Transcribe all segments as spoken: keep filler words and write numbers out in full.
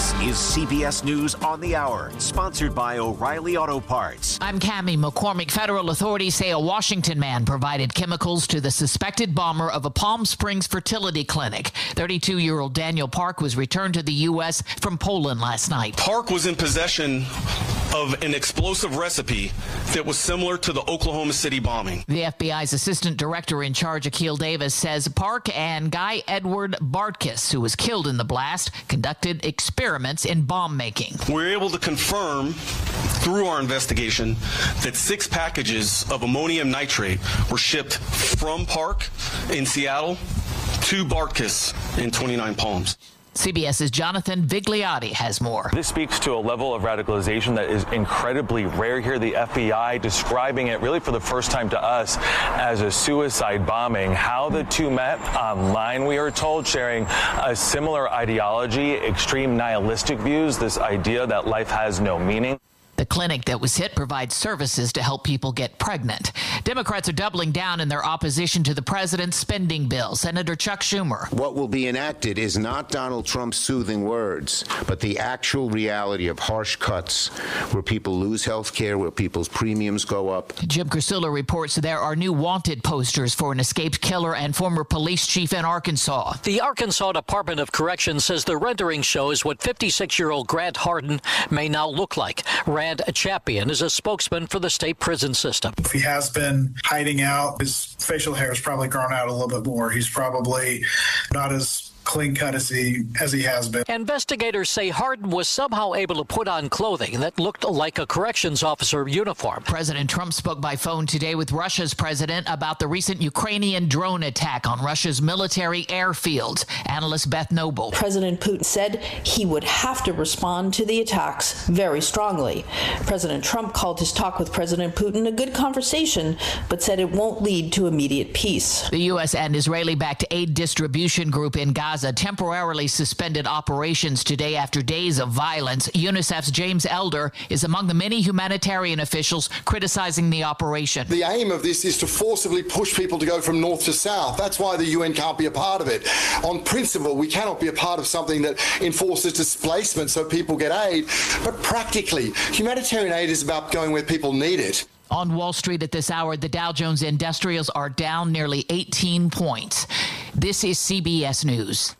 This is C B S News on the Hour, sponsored by O'Reilly Auto Parts. I'm Cammie McCormick. Federal authorities say a Washington man provided chemicals to the suspected bomber of a Palm Springs fertility clinic. thirty-two-year-old Daniel Park was returned to the U S from Poland last night. Park was in possession of an explosive recipe that was similar to the Oklahoma City bombing. The F B I's assistant director in charge, Akil Davis, says Park and Guy Edward Bartkus, who was killed in the blast, conducted experiments in bomb making. We were able to confirm through our investigation that six packages of ammonium nitrate were shipped from Park in Seattle to Bartkus in twenty-nine Palms. CBS's Jonathan Vigliotti has more. This speaks to a level of radicalization that is incredibly rare here. The F B I describing it really for the first time to us as a suicide bombing. How the two met online, we are told, sharing a similar ideology, extreme nihilistic views, this idea that life has no meaning. The clinic that was hit provides services to help people get pregnant. Democrats are doubling down in their opposition to the president's spending bill. Senator Chuck Schumer. What will be enacted is not Donald Trump's soothing words, but the actual reality of harsh cuts where people lose health care, where people's premiums go up. Jim Krasula reports there are new wanted posters for an escaped killer and former police chief in Arkansas. The Arkansas Department of Corrections says the rendering shows what fifty-six-year-old Grant Harden may now look like. Rand Chapian is a spokesman for the state prison system. If he has been hiding out, his facial hair has probably grown out a little bit more. He's probably not as clean cut as he as he has been. Investigators say Harden was somehow able to put on clothing that looked like a corrections officer uniform. President Trump spoke by phone today with Russia's president about the recent Ukrainian drone attack on Russia's military airfields. Analyst Beth Noble. President Putin said he would have to respond to the attacks very strongly. President Trump called his talk with President Putin a good conversation, but said it won't lead to immediate peace. The U S and Israeli-backed aid distribution group in Gaza temporarily suspended operations today after days of violence. UNICEF's James Elder is among the many humanitarian officials criticizing the operation. The aim of this is to forcibly push people to go from north to south. That's why the U N can't be a part of it. On principle, we cannot be a part of something that enforces displacement so people get aid. But practically, humanitarian aid is about going where people need it. On Wall Street at this hour, the Dow Jones Industrials are down nearly eighteen points. This is C B S News.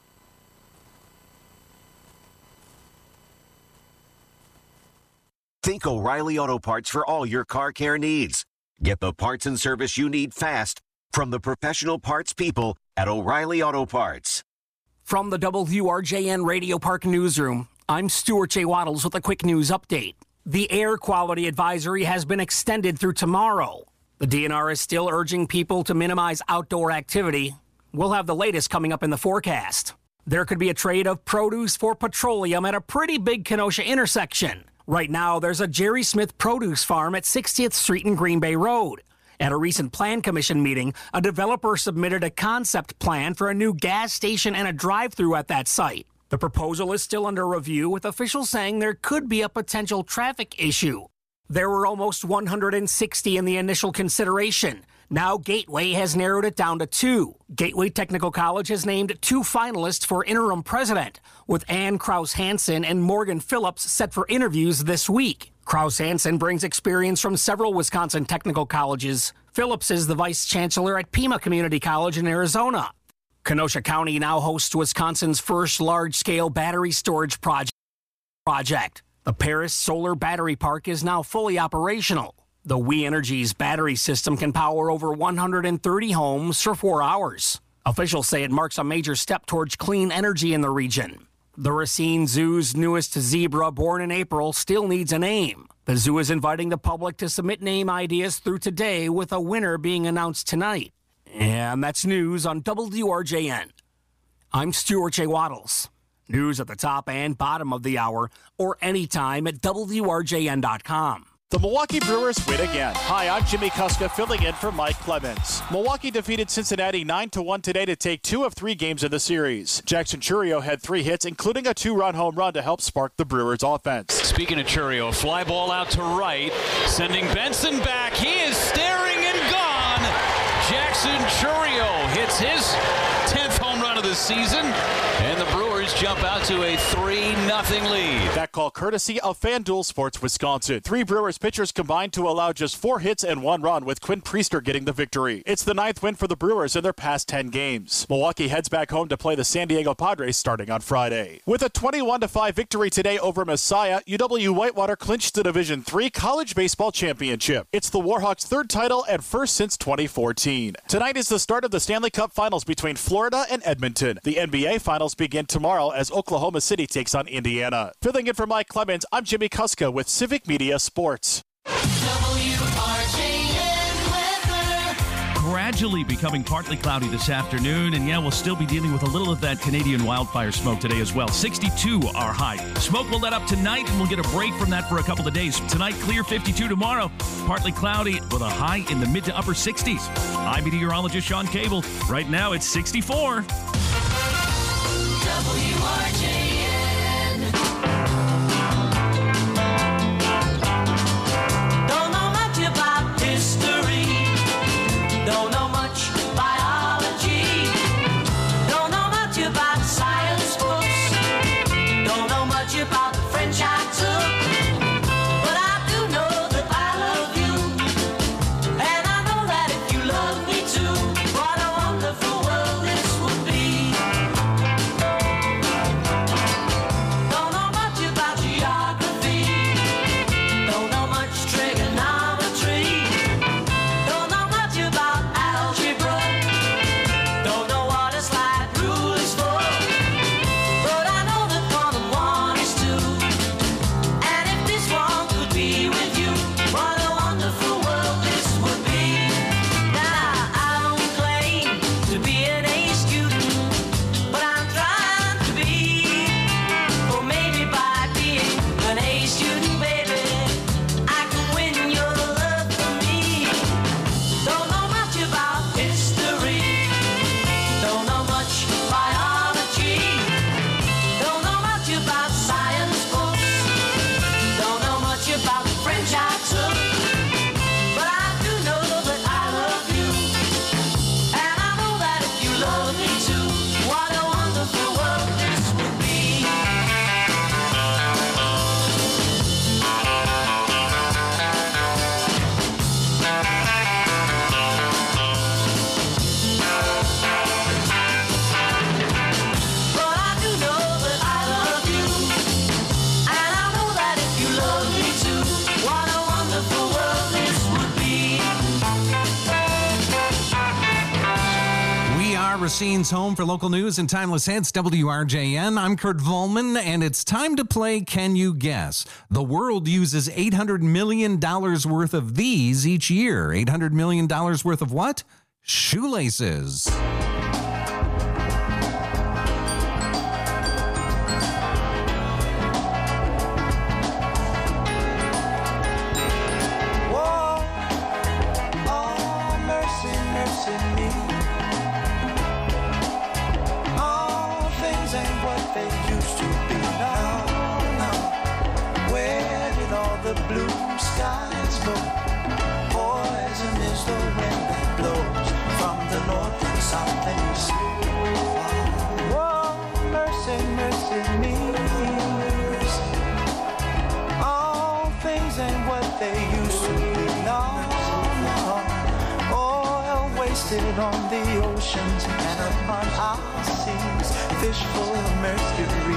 Think O'Reilly Auto Parts for all your car care needs. Get the parts and service you need fast from the professional parts people at O'Reilly Auto Parts. From the W R J N Radio Park Newsroom, I'm Stuart J. Waddles with a quick news update. The air quality advisory has been extended through tomorrow. The D N R is still urging people to minimize outdoor activity. We'll have the latest coming up in the forecast. There could be a trade of produce for petroleum at a pretty big Kenosha intersection. Right now, there's a Jerry Smith produce farm at sixtieth Street and Green Bay Road. At a recent Plan Commission meeting, a developer submitted a concept plan for a new gas station and a drive-through at that site. The proposal is still under review, with officials saying there could be a potential traffic issue. There were almost one hundred sixty in the initial consideration. Now Gateway has narrowed it down to two. Gateway Technical College has named two finalists for interim president, with Ann Kraus-Hansen and Morgan Phillips set for interviews this week. Kraus-Hansen brings experience from several Wisconsin technical colleges. Phillips is the vice chancellor at Pima Community College in Arizona. Kenosha County now hosts Wisconsin's first large-scale battery storage project. The Paris Solar Battery Park is now fully operational. The We Energies battery system can power over one hundred thirty homes for four hours. Officials say it marks a major step towards clean energy in the region. The Racine Zoo's newest zebra, born in April, still needs a name. The zoo is inviting the public to submit name ideas through today, with a winner being announced tonight. And that's news on W R J N. I'm Stuart J. Waddles. News at the top and bottom of the hour, or anytime at W R J N dot com. The Milwaukee Brewers win again. Hi, I'm Jimmy Kuska, filling in for Mike Clemens. Milwaukee defeated Cincinnati nine to one today to take two of three games in the series. Jackson Chourio had three hits, including a two-run home run to help spark the Brewers' offense. Speaking of Chourio, a fly ball out to right, sending Benson back. He is staring and gone. Jackson Chourio hits his tenth home run of the season, and the Brewers Brewers jump out to a three nothing lead. That call courtesy of FanDuel Sports Wisconsin. Three Brewers pitchers combined to allow just four hits and one run, with Quinn Priester getting the victory. It's the ninth win for the Brewers in their past ten games. Milwaukee heads back home to play the San Diego Padres starting on Friday. With a twenty-one to five victory today over Messiah, U W Whitewater clinched the Division three College Baseball Championship. It's the Warhawks' third title and first since twenty fourteen. Tonight is the start of the Stanley Cup Finals between Florida and Edmonton. The N B A Finals begin tomorrow as Oklahoma City takes on Indiana. Filling in for Mike Clemens, I'm Jimmy Kuska with Civic Media Sports. Gradually becoming partly cloudy this afternoon, and yeah, we'll still be dealing with a little of that Canadian wildfire smoke today as well. sixty-two our high. Smoke will let up tonight, and we'll get a break from that for a couple of days. Tonight, clear fifty-two. Tomorrow, partly cloudy with a high in the mid to upper sixties. I'm meteorologist Sean Cable. Right now, it's sixty-four. W R J N. Don't know much about history. Don't know much biology. Don't know much about science books. Don't know much about the French I took. But I do know that I love you. And I know that if you love me too, what a wonderful world this would be. Don't know much about geography. Don't know much trigonometry. Don't know much about algebra. Don't know what a slide rule is for. But I know that quantum one is two. And if this one could be with you, what a wonderful world this would be. Now, I don't claim to be an A student, but I'm trying to be. Or maybe by being an A student, baby, I can win your love for me. Don't know much about history. Don't know much biology. Don't know much about science books. Don't know much about the French I took. But I do know that I love you. And I know that if you love me too, what a wonderful world this would be. But I do know that I love you. And I know that if you love me too, what a wonderful world this would be. We are Racine's home for local news and timeless hits, W R J N. I'm Kurt Volman, and it's time to play Can You Guess? The world uses eight hundred million dollars worth of these each year. eight hundred million dollars worth of what? Shoelaces. Whoa, oh, mercy, mercy me. All things ain't what they used to be. No, no. Where did all the blue skies go? Poison is the wind that blows from the north and south and east. Whoa, mercy, mercy me. All things ain't what they used to be. No, no. Oil wasted on the oceans and upon our seas. Fish full of mercury.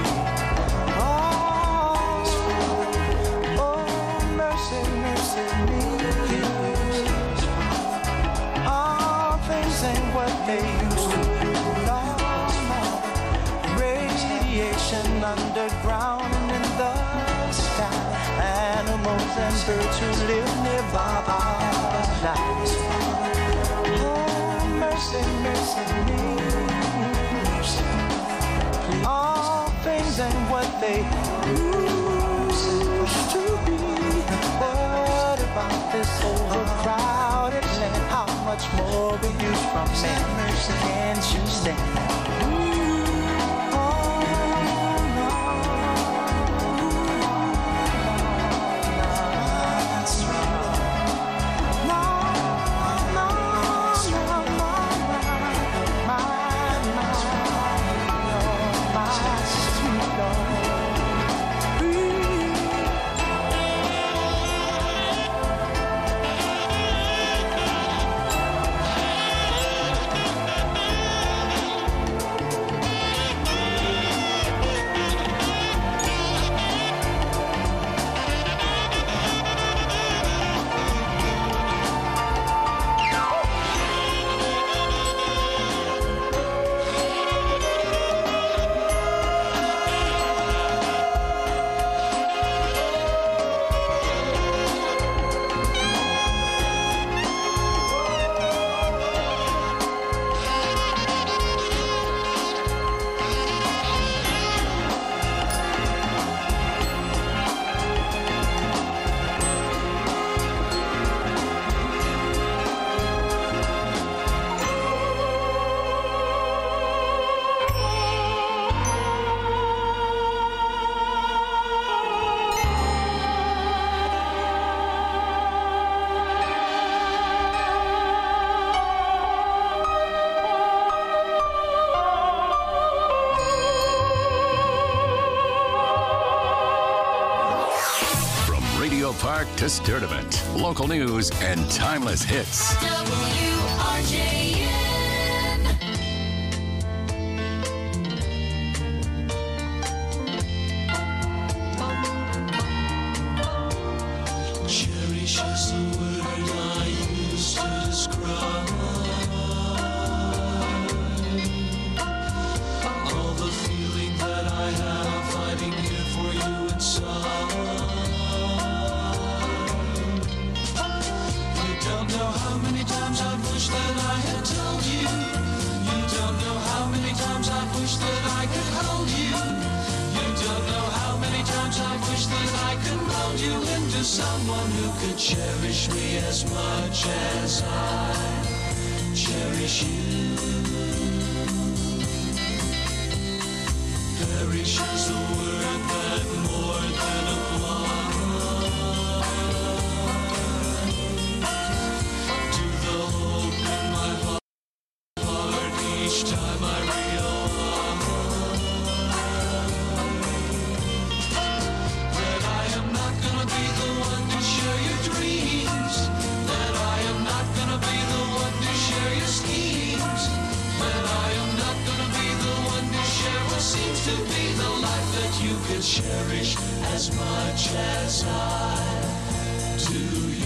Oh, oh, mercy, mercy me. All things ain't what they used to be. No, no. Radiation underground and in the sky. Animals and birds who live nearby our lives. Oh, mercy, mercy me. All things ain't what they used to be. What about this overcrowded land? How much more we use from man? Can't you stand? Oh, no. That's right. No, no, no, no, no. My, my, my, my. Park to Sturdivant. Local news and timeless hits. W R J N. Cherish is the word I use to describe all the feeling that I have fighting here for you inside. You don't know how many times I've wished that I had told you. You don't know how many times I've wished that I could hold you. You don't know how many times I've wished that I could mold you into someone who could cherish me as much as I cherish you. Perish is the word that more than applies to the hope in my heart each time I realize that I am not gonna be the one to share your dreams, that I am not gonna be the one to share your schemes, that I am not gonna be the one to share what seems to be the life that you could cherish as much as I do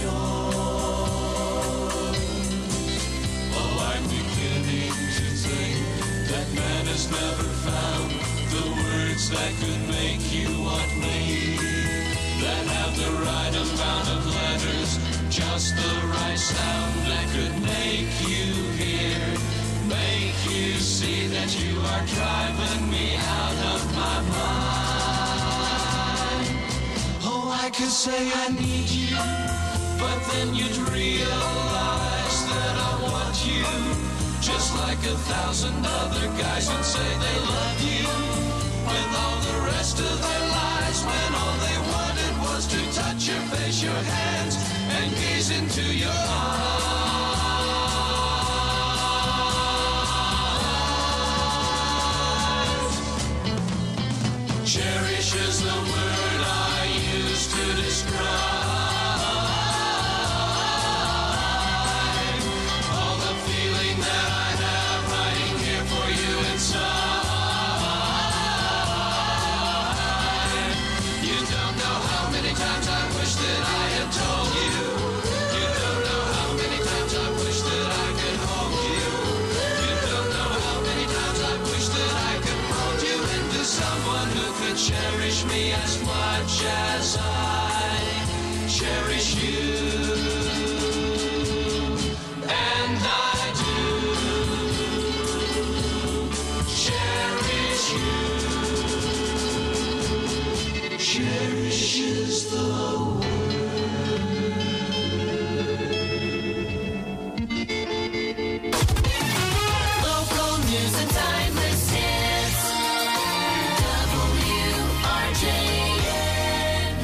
yours. Oh, I'm beginning to think that man has never found the words that could make you want me, that have the right amount of letters, just the right sound that could make you hear, make you see that you are driving me out of my mind. Oh, I could say I need you, but then you'd realize that I want you, just like a thousand other guys would say they love you, with all the rest of their lives, when all they wanted was to touch your face, your hands, and gaze into your eyes. Cherish is the word I use to describe all the feeling that I have hiding here for you inside. You don't know how many times I wish that I had told you. You don't know how many times I wish that I could hold you. You don't know how many times I wish that I could mold you into someone who could cherish me as much as I cherish you. And I do cherish you. Cherish is the Local news and timeless hits. W R J N.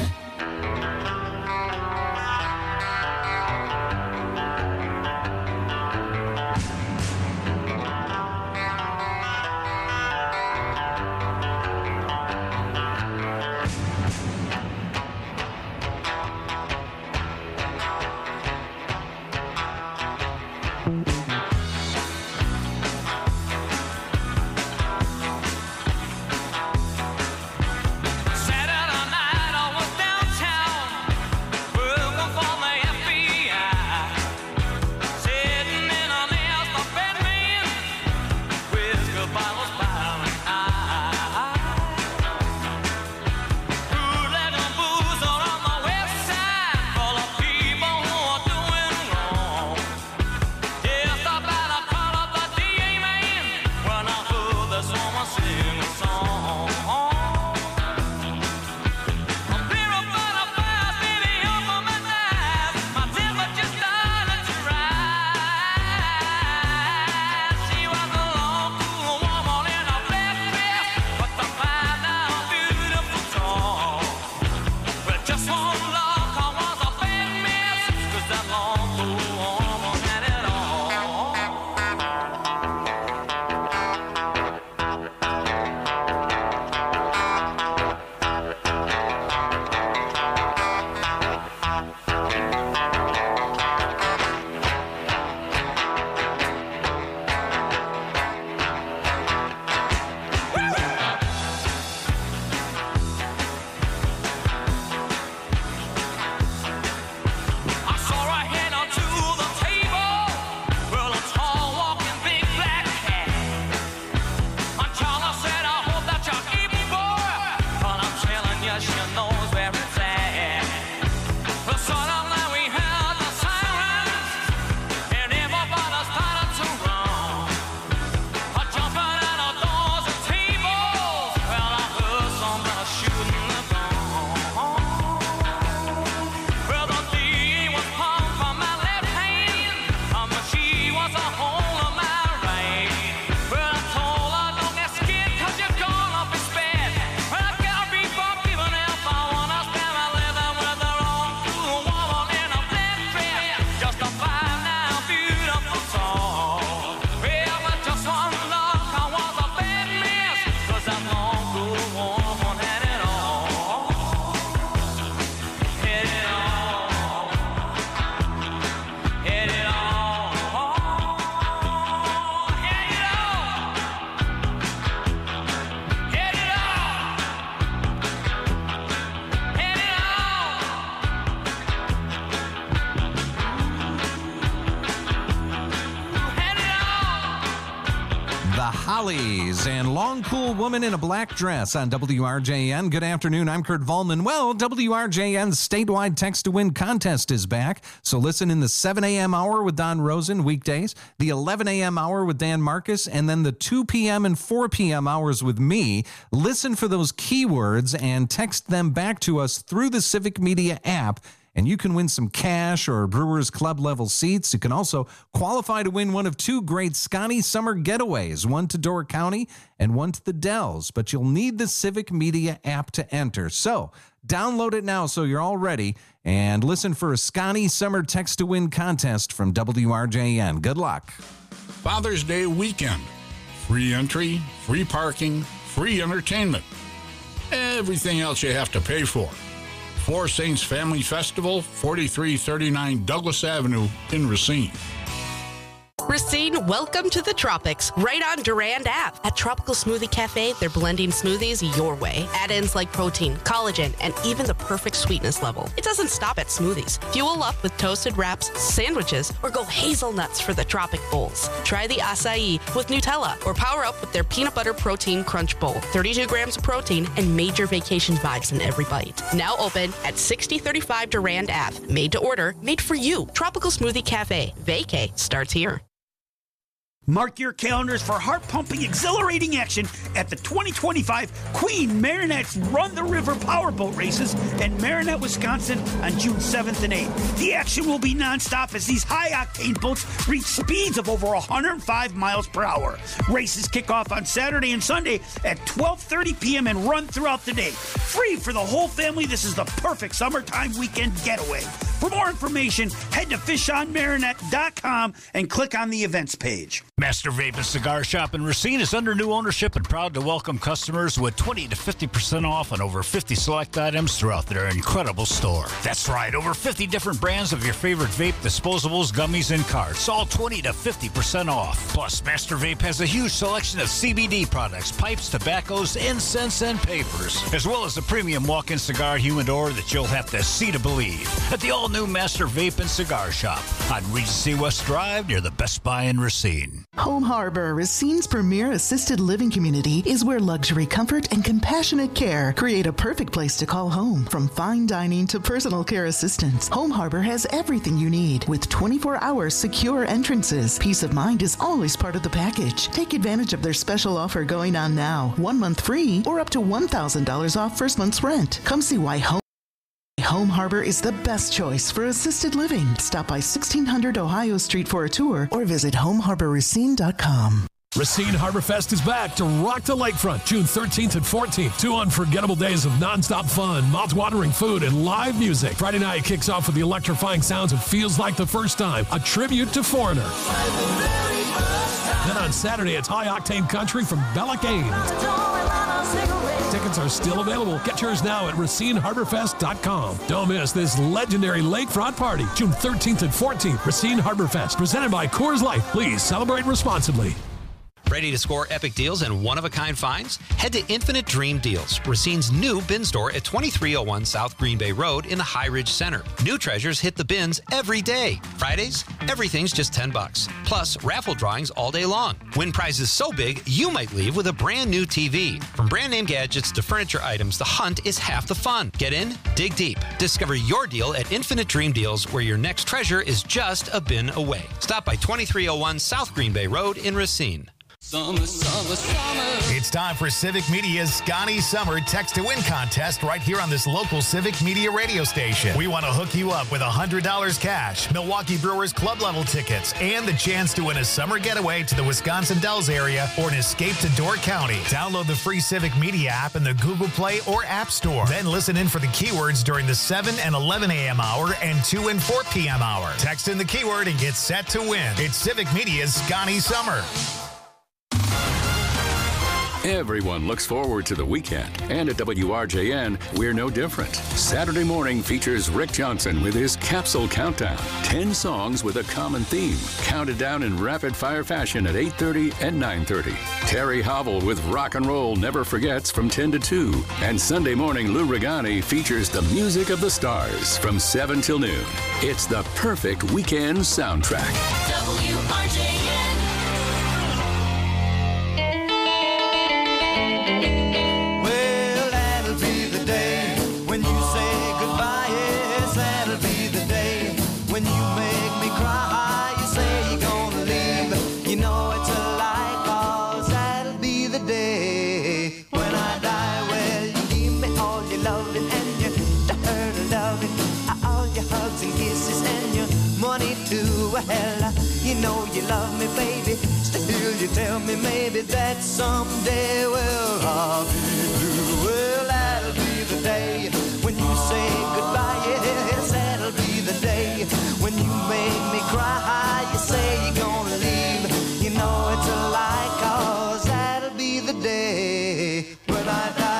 'cause she knows where it's at. The sort of night we heard the sirens, and everybody started to run. A jumping out of doors and tables. Well, I heard somebody shooting the gun. Well, the D was pumped from my left hand, um, she was a hold on my right. Well, I told her, don't get scared 'cause you're gonna be spared. Well, I gotta be for people if I wanna stand my living with the wrong to a woman in a black dress. Just a fine now, beautiful song. Well, but just one look, I was a bad mess, 'cause that long good woman had it all. Had it all. Had it all. Had it all. Had it all. Had it The Hollies and Long Cool Woman in a Black Dress on W R J N. Good afternoon, I'm Kurt Volman. Well, W R J N's statewide Text to Win contest is back, so listen in the seven a.m. hour with Don Rosen weekdays, the eleven a.m. hour with Dan Marcus, and then the two p.m. and four p.m. hours with me. Listen for those keywords and text them back to us through the Civic Media app, and you can win some cash or Brewers Club level seats. You can also qualify to win one of two great Scotty summer getaways, one to Door County and one to the Dells. But you'll need the Civic Media app to enter. So download it now so you're all ready and listen for a Scotty summer text to win contest from W R J N. Good luck. Father's Day weekend. Free entry, free parking, free entertainment. Everything else you have to pay for. Four Saints Family Festival, forty-three thirty-nine Douglas Avenue in Racine. Racine, welcome to the tropics, right on Durand Ave. At Tropical Smoothie Cafe, they're blending smoothies your way. Add-ins like protein, collagen, and even the perfect sweetness level. It doesn't stop at smoothies. Fuel up with toasted wraps, sandwiches, or go hazelnuts for the tropic bowls. Try the acai with Nutella, or power up with their peanut butter protein crunch bowl. thirty-two grams of protein and major vacation vibes in every bite. Now open at sixty thirty-five Durand Ave. Made to order, made for you. Tropical Smoothie Cafe. Vacay starts here. Mark your calendars for heart-pumping, exhilarating action at the twenty twenty-five Queen Marinette's Run the River Powerboat Races in Marinette, Wisconsin on June seventh and eighth. The action will be nonstop as these high-octane boats reach speeds of over one hundred five miles per hour. Races kick off on Saturday and Sunday at twelve thirty p.m. and run throughout the day. Free for the whole family, this is the perfect summertime weekend getaway. For more information, head to fish on marinette dot com and click on the events page. Master Vape and Cigar Shop in Racine is under new ownership and proud to welcome customers with twenty to fifty percent off on over fifty select items throughout their incredible store. That's right, over fifty different brands of your favorite vape, disposables, gummies, and carts, all twenty to fifty percent off. Plus, Master Vape has a huge selection of C B D products, pipes, tobaccos, incense, and papers, as well as a premium walk-in cigar humidor that you'll have to see to believe at the all-new Master Vape and Cigar Shop on Regency West Drive near the Best Buy in Racine. Home Harbor, Racine's premier assisted living community, is where luxury, comfort, and compassionate care create a perfect place to call home. From fine dining to personal care assistance, Home Harbor has everything you need with twenty-four hour secure entrances. Peace of mind is always part of the package. Take advantage of their special offer going on now. One month free or up to one thousand dollars off first month's rent. Come see why Home Home Harbor is the best choice for assisted living. Stop by sixteen hundred Ohio Street for a tour or visit home harbor racine dot com. Racine Harbor Fest is back to rock the lakefront June thirteenth and fourteenth. Two unforgettable days of nonstop fun, mouth-watering food, and live music. Friday night kicks off with the electrifying sounds of Feels Like the First Time, a tribute to Foreigner. Then on Saturday, it's high-octane country from Bella Gaines. Tickets are still available. Get yours now at racine harbor fest dot com. Don't miss this legendary lakefront party, June thirteenth and fourteenth. Racine Harbor Fest, presented by Coors Light. Please celebrate responsibly. Ready to score epic deals and one-of-a-kind finds? Head to Infinite Dream Deals, Racine's new bin store at twenty-three oh one South Green Bay Road in the High Ridge Center. New treasures hit the bins every day. Fridays, everything's just ten bucks. Plus, raffle drawings all day long. Win prizes so big, you might leave with a brand new T V. From brand name gadgets to furniture items, the hunt is half the fun. Get in, dig deep. Discover your deal at Infinite Dream Deals, where your next treasure is just a bin away. Stop by twenty-three oh one South Green Bay Road in Racine. Summer, summer, summer. It's time for Civic Media's Scotty Summer Text to Win contest right here on this local Civic Media radio station. We want to hook you up with one hundred dollars cash, Milwaukee Brewers club level tickets, and the chance to win a summer getaway to the Wisconsin Dells area or an escape to Door County. Download the free Civic Media app in the Google Play or App Store. Then listen in for the keywords during the seven and eleven a.m. hour and two and four p.m. hour. Text in the keyword and get set to win. It's Civic Media's Scotty Summer. Everyone looks forward to the weekend, and at W R J N, we're no different. Saturday morning features Rick Johnson with his Capsule Countdown. Ten songs with a common theme, counted down in rapid-fire fashion at eight thirty and nine thirty. Terry Hobble with Rock and Roll Never Forgets from ten to two. And Sunday morning, Lou Regani features the music of the stars from seven till noon. It's the perfect weekend soundtrack. W R J N. Well, that'll be the day when you say goodbye. Yes, that'll be the day when you make me cry. You say you're gonna leave. You know it's a lie, 'cause that'll be the day when I die. Well, you give me all your loving and your dirty loving, all your hugs and kisses and your money too. Well, you know you love me, baby. Still you tell me maybe that someday, well, I'll be blue. Well, that'll be the day when you say goodbye. Yes, that'll be the day when you make me cry. You say you're gonna leave. You know it's a lie, 'cause that'll be the day when I die.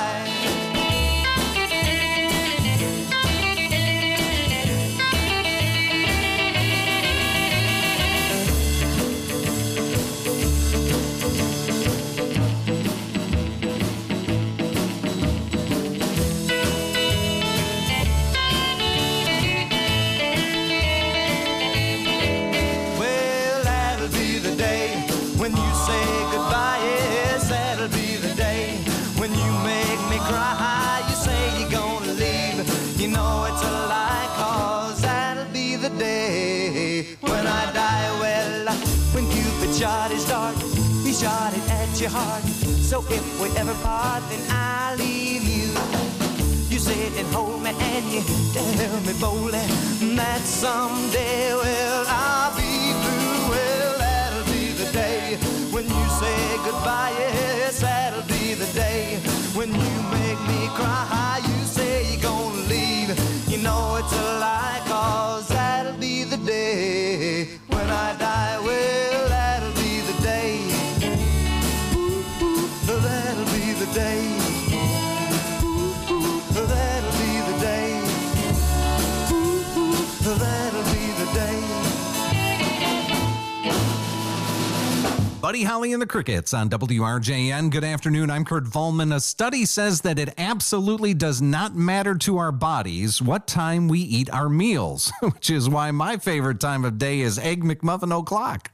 Well, that'll be the day when you say goodbye. Yes, that'll be the day when you make me cry. You say you're gonna leave. You know it's a lie, 'cause that'll be the day when I die. Well, when Cupid shot his dart, he shot it at your heart. So if we ever part, then I'll leave you. You sit and hold me and you tell me boldly that someday, well, I'll be through. Well, that'll be the day when you say goodbye. Yes, that'll be the day when you make me cry. You say you're gonna leave. You know it's a lie, 'cause that'll be the day when I die. Well, that'll be the day. Ooh, ooh, that'll be the day. That'll be the day. Ooh, ooh, that'll be the day. Buddy Holly and the Crickets on W R J N. Good afternoon. I'm Kurt Volman. A study says that it absolutely does not matter to our bodies what time we eat our meals, which is why my favorite time of day is Egg McMuffin o'clock.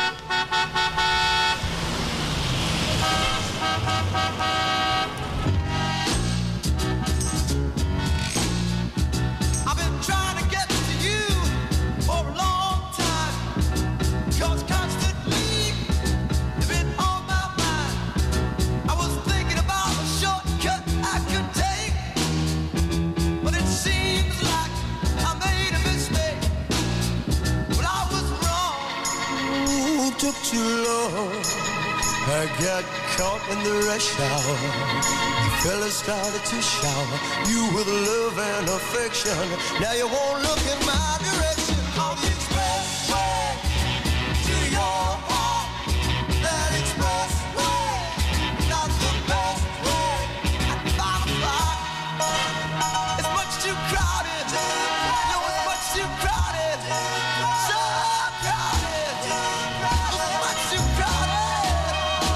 I've been trying to get to you for a long time, 'cause constantly you've been on my mind. I was thinking about a shortcut I could take, but it seems like I made a mistake. But I was wrong. Ooh, took too long. I got caught in the rush hour. You fellas started to shower you with love and affection. Now you won't look in my direction. On the expressway to your heart. That expressway, not the best way. At five o'clock, it's much too crowded. No, it's much too crowded. So crowded. It's much too crowded.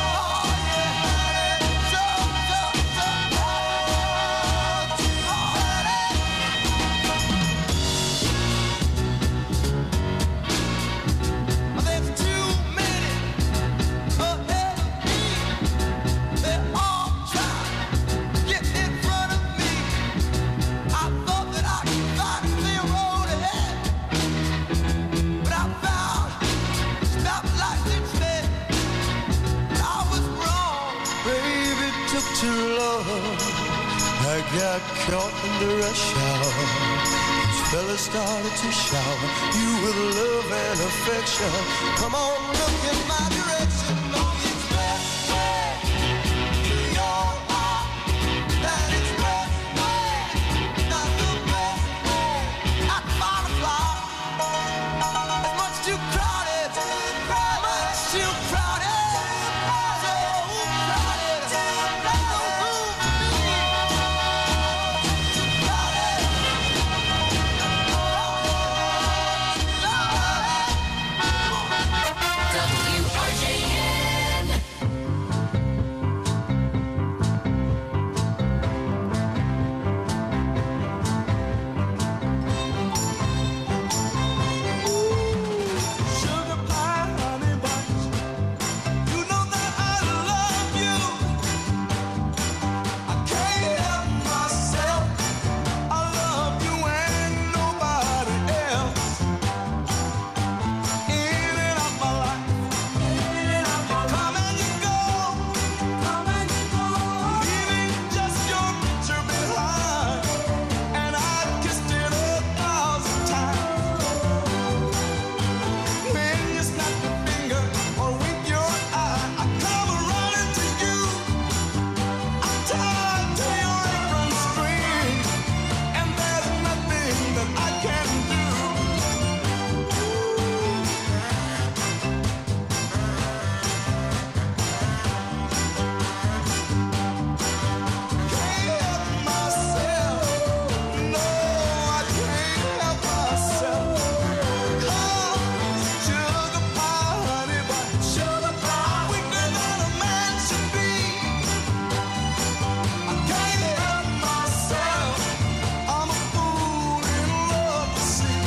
got caught in the rush hour. These fellas started to shower you with love and affection. Come on, look in my direction. On the expressway to your heart. That expressway, not the best way. Not far to fly. It's much too crowded. Much too crowded. So crowded. W R J N. Sugar pie, honey buns. You know that I love you. I can't help myself. I love you and nobody else. In and out my life. Come and you go. Come and you go. Leaving just your picture behind. And I kissed it a thousand times. When you snap your finger or wink your eye, I come running to you. I'm tied to your apron string, and there's nothing that I can do. Can't help myself. No, I can't help myself. Come, sugar pie, honey bun. Sugar pie, I'm weaker than a man should be. I can't help myself. I'm a fool in love to see.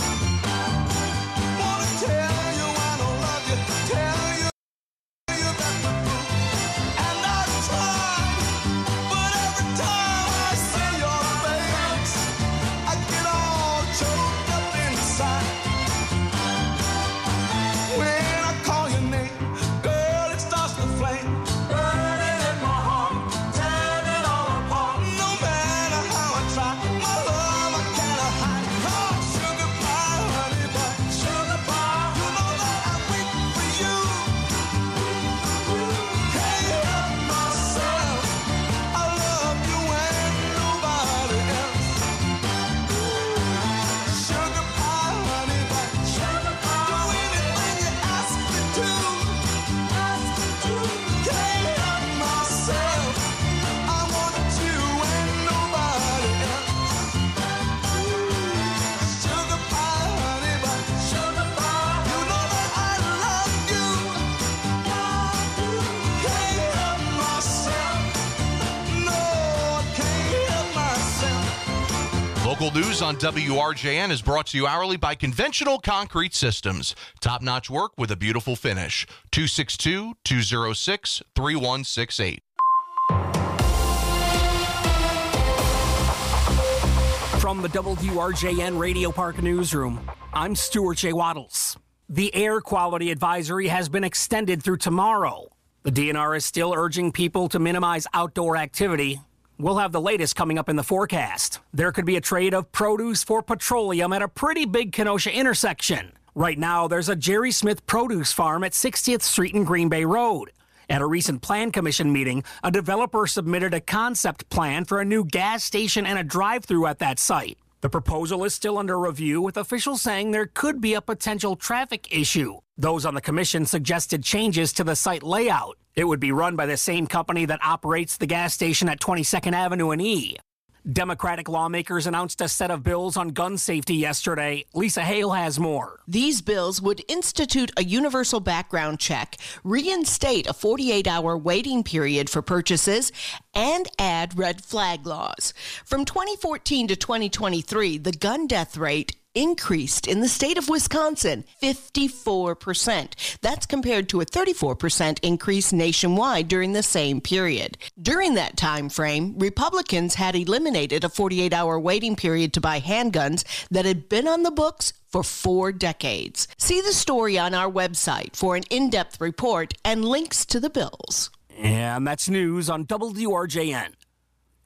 Wanna tell you I don't love you. Tell you you got the proof. And I tried, but every time I see your face, I get all choked up inside. When I call your name, girl, it starts to flame. Burning in my heart, tearing it all apart. No matter how I try, my love I cannot hide. Oh, sugar pie, honey bun. Sugar pie, you know that I'm weak for you. Can't help myself. I love you and nobody else. Sugar pie, honey bun. Sugar pie, do anything you ask me to. Can't help myself. I want you and nobody else. Sugar pie, honey bun. Sugar pie, you know that I love you. Can't help myself. No, I can't help myself. Local news on W R J N is brought to you hourly by Conventional Concrete Systems. Top-notch work with a beautiful finish. two six two, two oh six, three one six eight. From the W R J N Radio Park Newsroom, I'm Stuart J. Waddles. The air quality advisory has been extended through tomorrow. The D N R is still urging people to minimize outdoor activity. We'll have the latest coming up in the forecast. There could be a trade of produce for petroleum at a pretty big Kenosha intersection. Right now, there's a Jerry Smith produce farm at sixtieth Street and Green Bay Road. At a recent Plan Commission meeting, a developer submitted a concept plan for a new gas station and a drive-through at that site. The proposal is still under review, with officials saying there could be a potential traffic issue. Those on the commission suggested changes to the site layout. It would be run by the same company that operates the gas station at twenty-second Avenue and E. Democratic lawmakers announced a set of bills on gun safety yesterday. Lisa Hale has more. These bills would institute a universal background check, reinstate a forty-eight hour waiting period for purchases, and add red flag laws. From twenty fourteen to twenty twenty-three, the gun death rate increased in the state of Wisconsin fifty-four percent. That's compared to a thirty-four percent increase nationwide during the same period. During that time frame, Republicans had eliminated a forty-eight hour waiting period to buy handguns that had been on the books for four decades. See the story on our website for an in-depth report and links to the bills. And that's news on W R J N.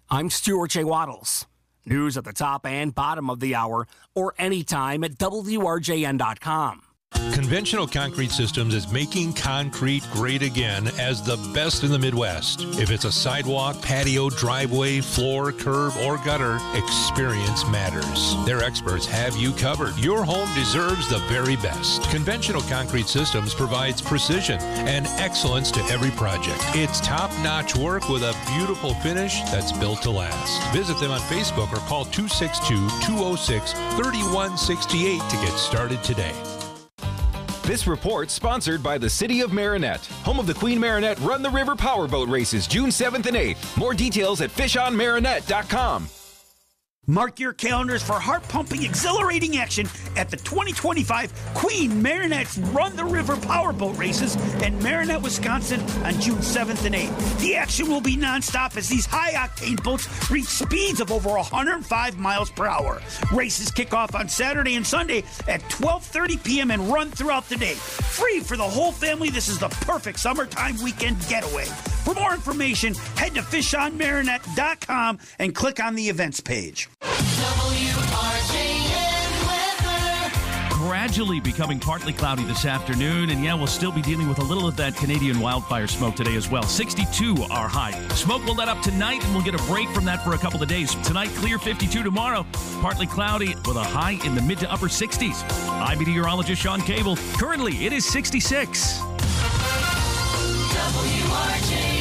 I'm Stuart J. Waddles. News at the top and bottom of the hour or anytime at W R J N dot com. Conventional Concrete Systems is making concrete great again as the best in the Midwest. If it's a sidewalk, patio, driveway, floor, curb, or gutter, experience matters. Their experts have you covered. Your home deserves the very best. Conventional Concrete Systems provides precision and excellence to every project. It's top-notch work with a beautiful finish that's built to last. Visit them on Facebook or call two six two, two oh six, three one six eight to get started today. This report sponsored by the City of Marinette, home of the Queen Marinette Run the River Powerboat Races, June seventh and eighth. More details at fish on marinette dot com. Mark your calendars for heart-pumping, exhilarating action at the twenty twenty-five Queen Marinette's Run the River Powerboat Races in Marinette, Wisconsin on June seventh and eighth. The action will be nonstop as these high-octane boats reach speeds of over one hundred five miles per hour. Races kick off on Saturday and Sunday at twelve thirty p.m. and run throughout the day. Free for the whole family, this is the perfect summertime weekend getaway. For more information, head to fish on marinette dot com and click on the events page. W R J N weather. Gradually becoming partly cloudy this afternoon, and yeah, we'll still be dealing with a little of that Canadian wildfire smoke today as well. sixty-two our high. Smoke will let up tonight, and we'll get a break from that for a couple of days. Tonight, clear fifty-two. Tomorrow, partly cloudy with a high in the mid to upper sixties. I'm meteorologist Sean Cable. Currently, it is sixty-six. W R J N.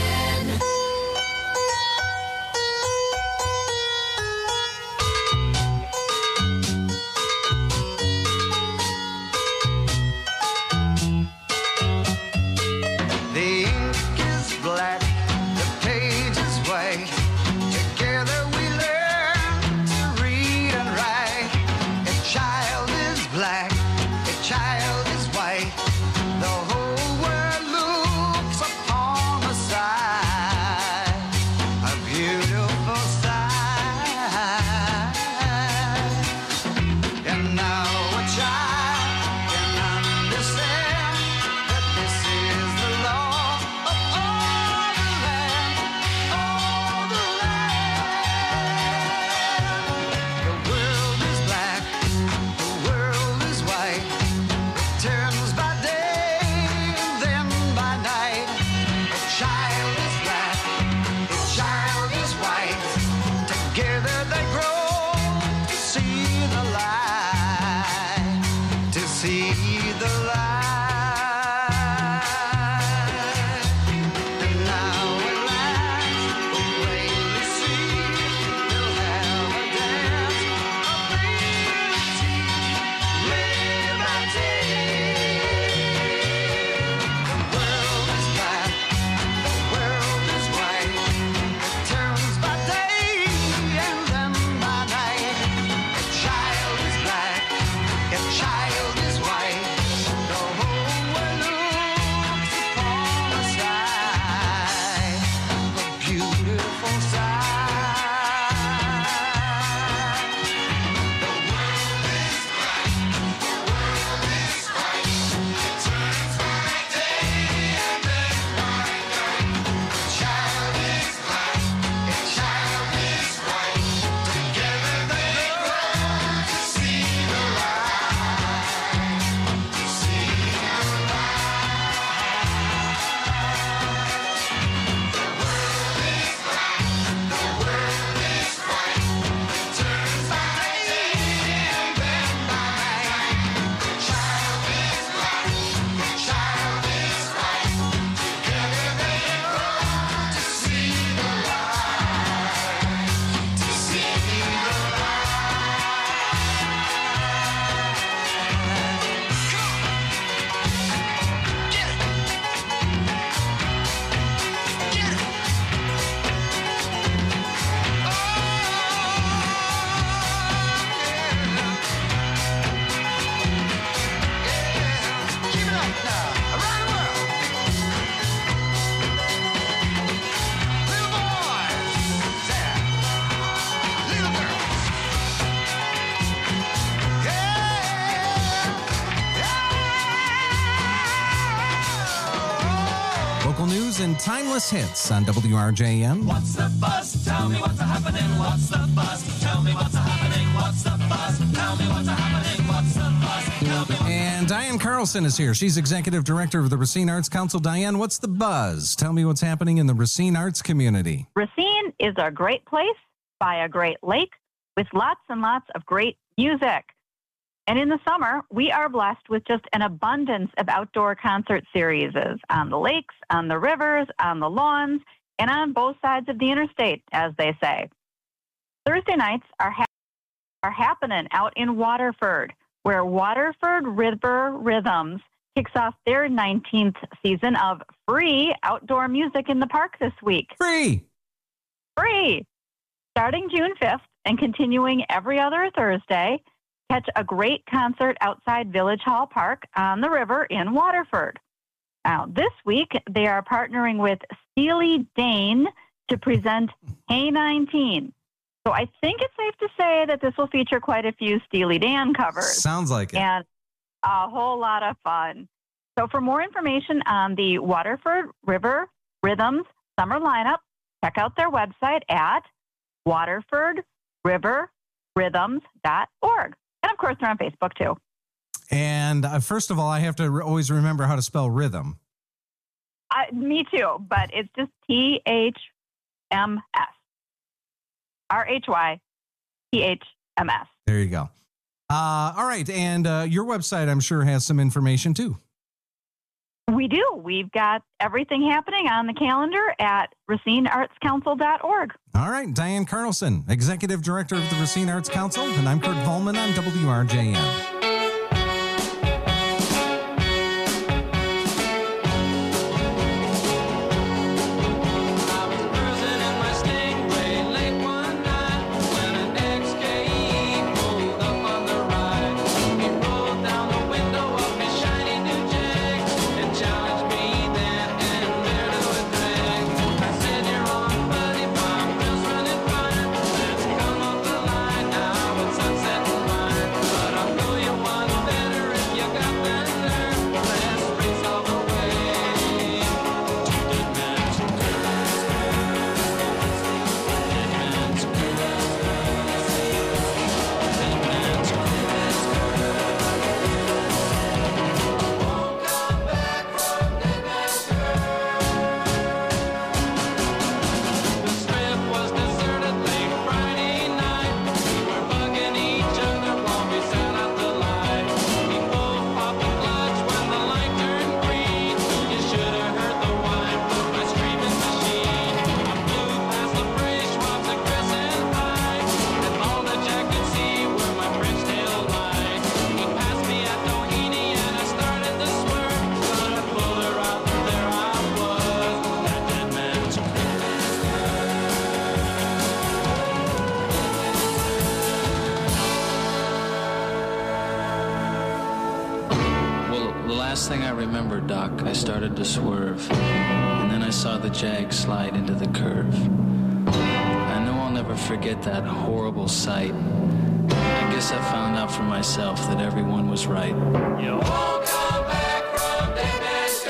The ink is black, the page is white. Together we learn to read and write. A child is black, a child is white. The whole world looks upon a sight, a beautiful sight. And now a child can understand that this is the law of all the land, all the land. The world is black, the world is white. It turns by day and then by night. A child is black, a child is white. Together they grow to see the light, to see the light. And now at last, the plainly see, they'll have a dance of liberty, liberty. The world is black, the world is white. It turns by day and then by and timeless hits on W R J N. What's the buzz? Tell me what's happening. What's the buzz? Tell me what's happening. What's the buzz? Tell me what's happening. What's the buzz? Tell me what's And Diane Carlson is here. She's Executive Director of the Racine Arts Council. Diane, what's the buzz? Tell me what's happening in the Racine Arts community. Racine is a great place by a great lake with lots and lots of great music. And in the summer, we are blessed with just an abundance of outdoor concert series on the lakes, on the rivers, on the lawns, and on both sides of the interstate, as they say. Thursday nights are, ha- are happening out in Waterford, where Waterford River Rhythms kicks off their nineteenth season of free outdoor music in the park this week. Free! Free! Starting June fifth and continuing every other Thursday, catch a great concert outside Village Hall Park on the river in Waterford. Now, this week, they are partnering with Steely Dan to present Hey nineteen. So I think it's safe to say that this will feature quite a few Steely Dan covers. Sounds like it. And a whole lot of fun. So for more information on the Waterford River Rhythms summer lineup, check out their website at waterford river rhythms dot org. And of course, they're on Facebook too. And uh, first of all, I have to re- always remember how to spell rhythm. Uh, me too, but it's just T H M S. R H Y T H M S. There you go. Uh, all right. And uh, your website, I'm sure, has some information too. We do. We've got everything happening on the calendar at racine arts council dot org. All right. Diane Carlson, Executive Director of the Racine Arts Council. And I'm Kurt Volman on W R J N. Doc, I started to swerve, and then I saw the Jag slide into the curve. I know I'll never forget that horrible sight. I guess I found out for myself that everyone was right. You won't come back from Dead Man's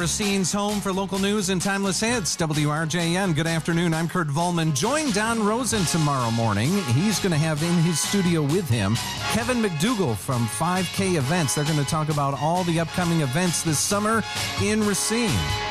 Racine's home for local news and timeless hits, W R J N. Good afternoon. I'm Kurt Volman. Join Don Rosen tomorrow morning. He's going to have in his studio with him Kevin McDougall from five K Events. They're going to talk about all the upcoming events this summer in Racine.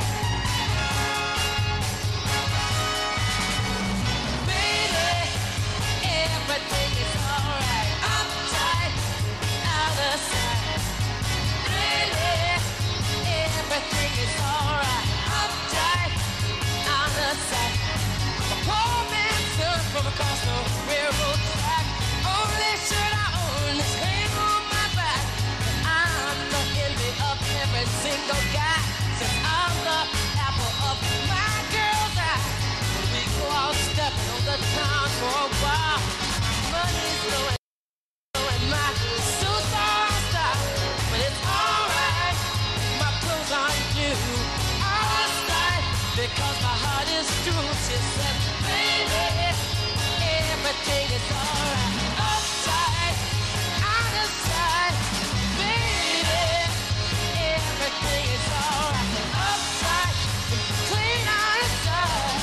Because my heart is true, she said, baby, everything is alright. Upside, out of sight, baby, everything is alright. Upside, clean out of sight.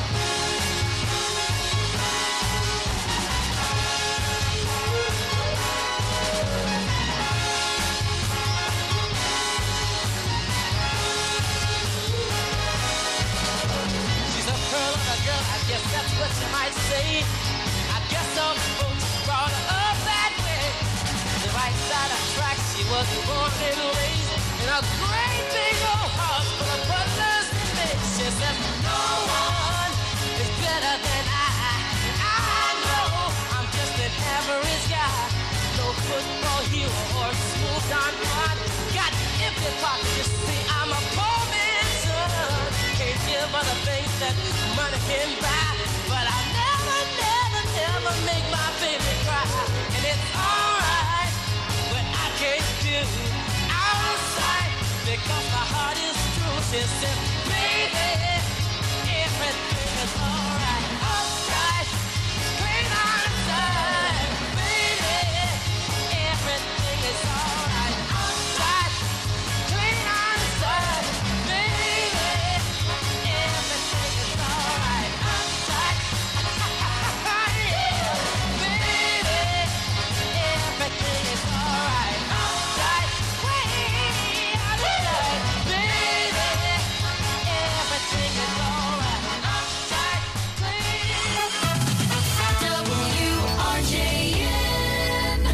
I guess that's what you might say. I guess some folks brought her up that way. The right side of tracks, she was born and raised in a great big old house full of butlers and maids. She says, no one is better than I. And I know I'm just an average guy. No football hero or school Don Juan. Got empty pockets, you see, I'm a poor man's son. Can't give other things that money can buy, but I never, never, never make my baby cry. And it's alright, but I can't do outside because my heart is true. She said, baby, everything is alright. Outside, clean outside, baby, everything is alright. Outside, clean outside, baby, everything is alright. Outside, yeah, baby, everything is alright. Outside, way outside, baby, everything is alright. Outside, clean. W R J N.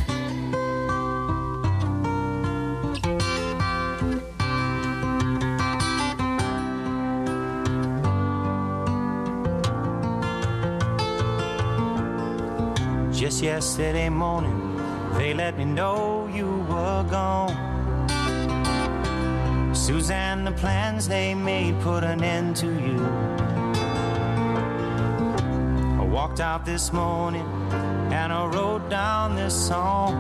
Just yesterday morning, they let me know you were gone. Suzanne, the plans they made put an end to you. I walked out this morning and I wrote down this song.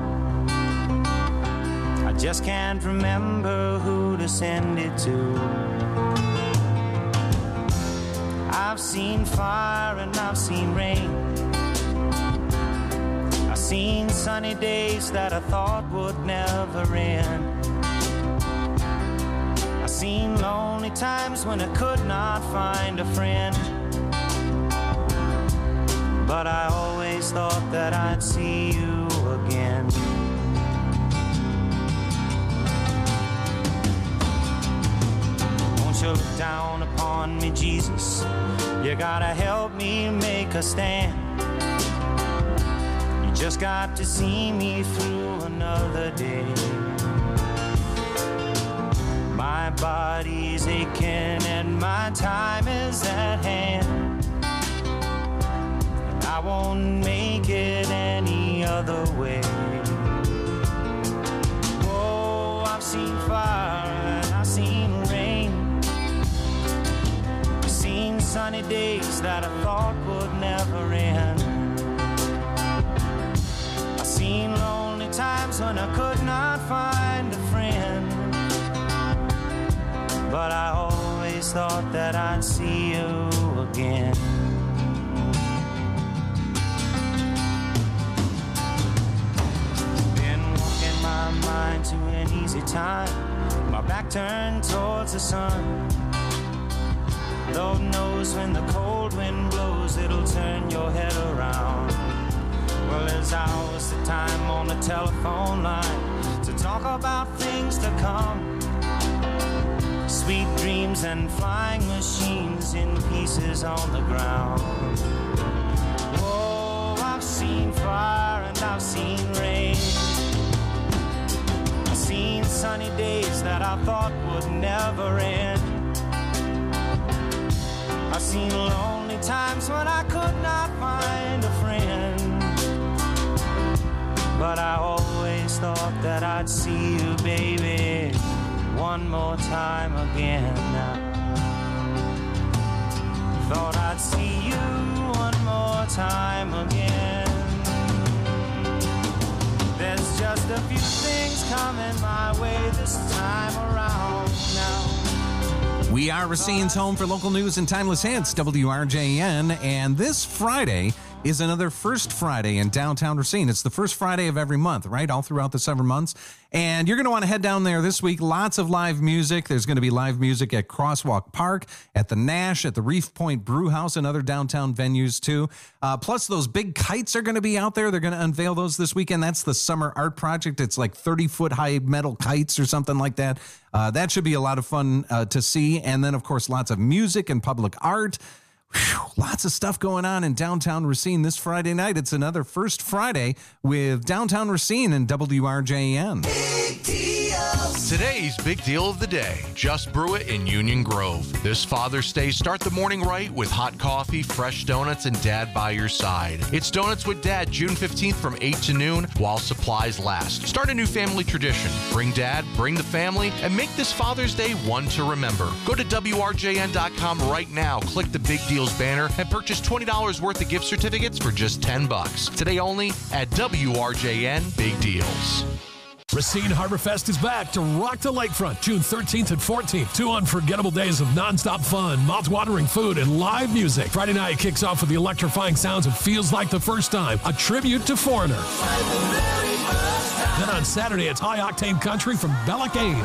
I just can't remember who to send it to. I've seen fire and I've seen rain. I've seen sunny days that I thought would never end. I've seen lonely times when I could not find a friend. But I always thought that I'd see you again. Won't you look down upon me, Jesus? You gotta help me make a stand. You just got to see me through another day. My body's aching and my time is at hand. And I won't make it any other way. Oh, I've seen fire and I've seen rain. I've seen sunny days that I thought would never end. I've seen lonely times when I could not find a friend. But I always thought that I'd see you again. Been walking my mind to an easy time. My back turned towards the sun. Lord knows when the cold wind blows, it'll turn your head around. Well, there's hours of time on the telephone line to talk about things to come. Sweet dreams and flying machines in pieces on the ground. Oh, I've seen fire and I've seen rain. I've seen sunny days that I thought would never end. I've seen lonely times when I could not find a friend. But I always thought that I'd see you, baby, one more time again. Thought I'd see you one more time again. There's just a few things coming my way this time around now. We are Racine's home for local news and timeless hits, W R J N, and this Friday is another First Friday in downtown Racine. It's the first Friday of every month, right? All throughout the summer months. And you're going to want to head down there this week. Lots of live music. There's going to be live music at Crosswalk Park, at the Nash, at the Reef Point Brew House, and other downtown venues too. Uh, plus, those big kites are going to be out there. They're going to unveil those this weekend. That's the Summer Art Project. It's like thirty-foot high metal kites or something like that. Uh, that should be a lot of fun uh, to see. And then, of course, lots of music and public art. Whew, lots of stuff going on in downtown Racine this Friday night. It's another First Friday with Downtown Racine and W R J N. Today's big deal of the day, Just Brew It in Union Grove. This Father's Day, start the morning right with hot coffee, fresh donuts, and Dad by your side. It's Donuts with Dad, June fifteenth from eight to noon while supplies last. Start a new family tradition. Bring Dad, bring the family, and make this Father's Day one to remember. Go to W R J N dot com right now, click the Big Deals banner, and purchase twenty dollars worth of gift certificates for just ten bucks. Today only at W R J N Big Deals. Racine Harbor Fest is back to rock the lakefront June thirteenth and fourteenth. Two unforgettable days of nonstop fun, mouth-watering food, and live music. Friday night kicks off with the electrifying sounds of Feels Like the First Time, a tribute to Foreigner. Then on Saturday, it's high-octane country from Bella Kane.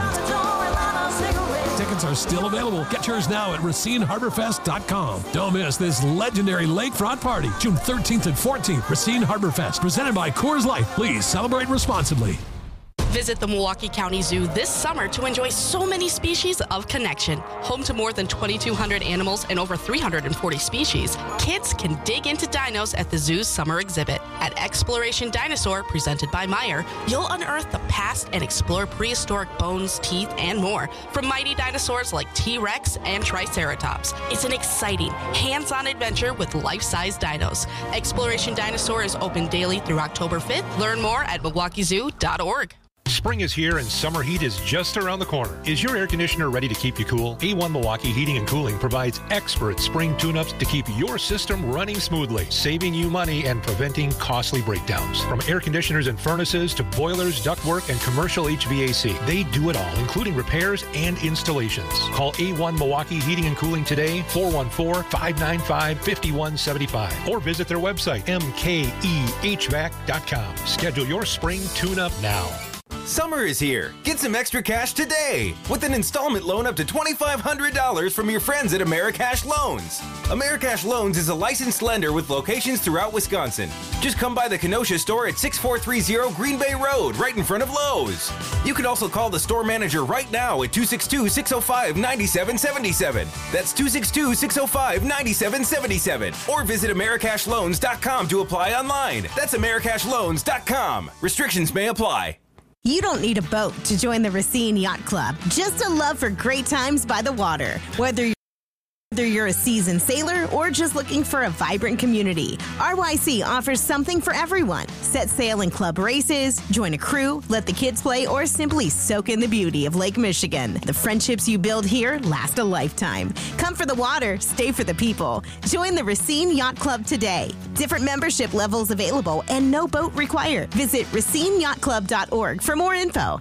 Tickets are still available. Get yours now at Racine Harbor Fest dot com. Don't miss this legendary lakefront party June thirteenth and fourteenth. Racine Harbor Fest, presented by Coors Light. Please celebrate responsibly. Visit the Milwaukee County Zoo this summer to enjoy so many species of connection. Home to more than twenty-two hundred animals and over three hundred forty species, kids can dig into dinos at the zoo's summer exhibit. At Exploration Dinosaur, presented by Meyer, you'll unearth the past and explore prehistoric bones, teeth, and more from mighty dinosaurs like T-Rex and Triceratops. It's an exciting, hands-on adventure with life-size dinos. Exploration Dinosaur is open daily through October fifth. Learn more at milwaukee zoo dot org. Spring is here and summer heat is just around the corner. Is your air conditioner ready to keep you cool? A one Milwaukee Heating and Cooling provides expert spring tune-ups to keep your system running smoothly, saving you money and preventing costly breakdowns. From air conditioners and furnaces to boilers, ductwork, and commercial H V A C, they do it all, including repairs and installations. Call A one Milwaukee Heating and Cooling today, four one four, five nine five, five one seven five, or visit their website, M K E H V A C dot com. Schedule your spring tune-up now. Summer is here. Get some extra cash today with an installment loan up to twenty-five hundred dollars from your friends at Americash Loans. Americash Loans is a licensed lender with locations throughout Wisconsin. Just come by the Kenosha store at six four three zero Green Bay Road, right in front of Lowe's. You can also call the store manager right now at two six two, six oh five, nine seven seven seven. That's two six two, six oh five, nine seven seven seven. Or visit Americash Loans dot com to apply online. That's Americash Loans dot com. Restrictions may apply. You don't need a boat to join the Racine Yacht Club. Just a love for great times by the water. Whether you're Whether you're a seasoned sailor or just looking for a vibrant community, R Y C offers something for everyone. Set sail in club races, join a crew, let the kids play, or simply soak in the beauty of Lake Michigan. The friendships you build here last a lifetime. Come for the water, stay for the people. Join the Racine Yacht Club today. Different membership levels available and no boat required. Visit racine yacht club dot org for more info.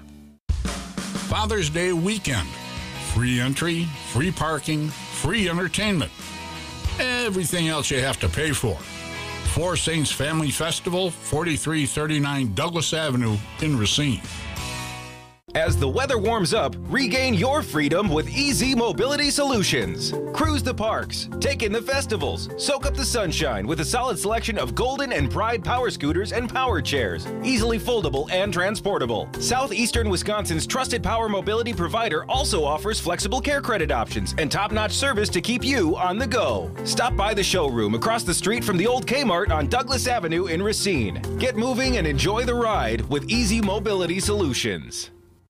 Father's Day weekend. Free entry, free parking, free entertainment. Everything else you have to pay for. Four Saints Family Festival, forty-three thirty-nine Douglas Avenue in Racine. As the weather warms up, regain your freedom with Easy Mobility Solutions. Cruise the parks, take in the festivals, soak up the sunshine with a solid selection of Golden and Pride power scooters and power chairs, easily foldable and transportable. Southeastern Wisconsin's trusted power mobility provider also offers flexible care credit options and top-notch service to keep you on the go. Stop by the showroom across the street from the old Kmart on Douglas Avenue in Racine. Get moving and enjoy the ride with Easy Mobility Solutions.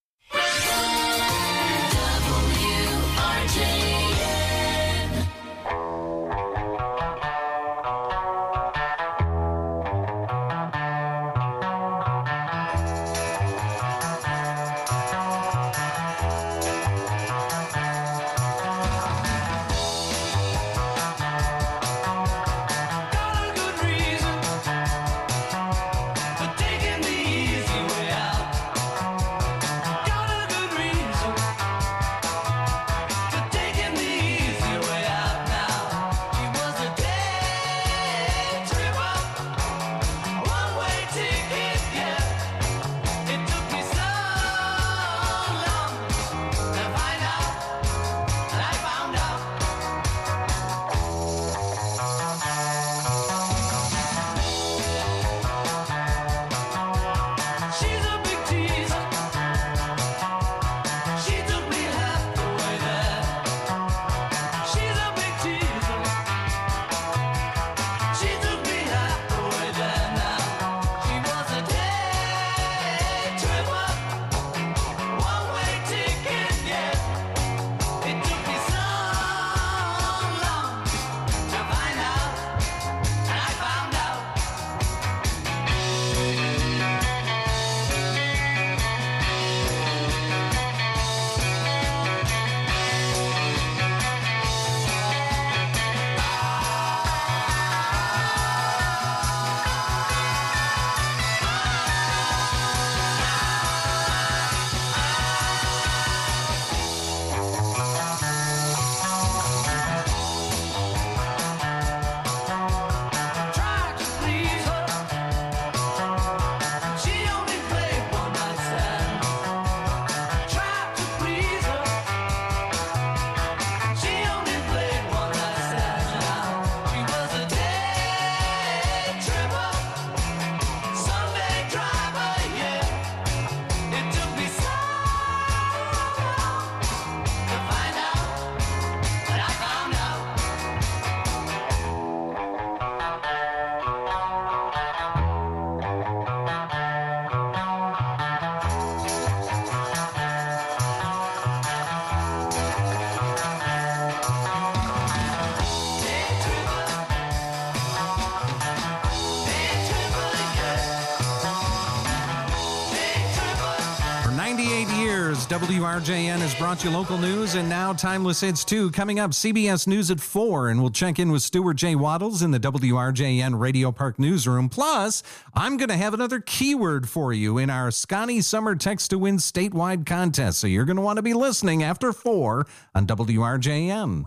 W R J N has brought you local news and now Timeless Hits two. Coming up, C B S News at four, and we'll check in with Stuart J. Waddles in the W R J N Radio Park newsroom. Plus, I'm going to have another keyword for you in our Scotty Summer Text to Win statewide contest, so you're going to want to be listening after four on W R J N.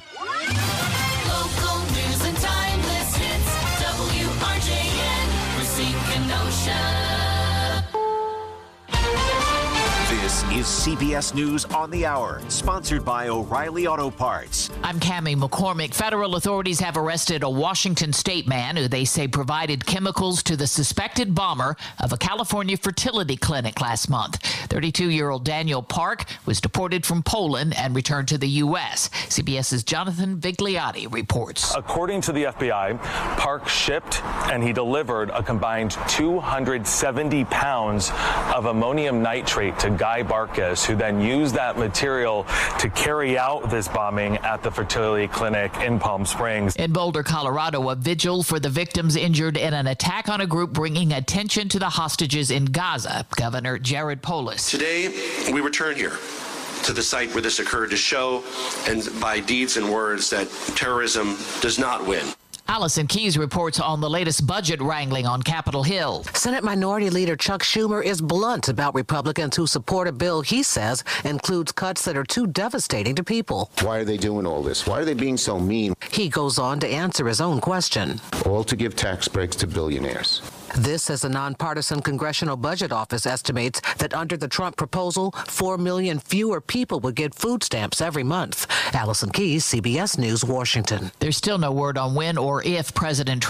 Local news and timeless hits, W R J N, Racine, Kenosha. This is C B S News on the Hour, sponsored by O'Reilly Auto Parts. I'm Cammie McCormick. Federal authorities have arrested a Washington state man who they say provided chemicals to the suspected bomber of a California fertility clinic last month. thirty-two-year-old Daniel Park was deported from Poland and returned to the U S. CBS's Jonathan Vigliotti reports. According to the F B I, Park shipped and he delivered a combined two hundred seventy pounds of ammonium nitrate to Guy Barkas, who then used that material to carry out this bombing at the fertility clinic in Palm Springs. In Boulder, Colorado, a vigil for the victims injured in an attack on a group bringing attention to the hostages in Gaza. Governor Jared Polis. Today, we return here to the site where this occurred to show, and by deeds and words, that terrorism does not win. Allison Keyes reports on the latest budget wrangling on Capitol Hill. Senate Minority Leader Chuck Schumer is blunt about Republicans who support a bill he says includes cuts that are too devastating to people. Why are they doing all this? Why are they being so mean? He goes on to answer his own question. All to give tax breaks to billionaires. This as the nonpartisan Congressional Budget Office estimates that under the Trump proposal, four million fewer people would get food stamps every month. Allison Keyes, C B S News, Washington. There's still no word on when or if President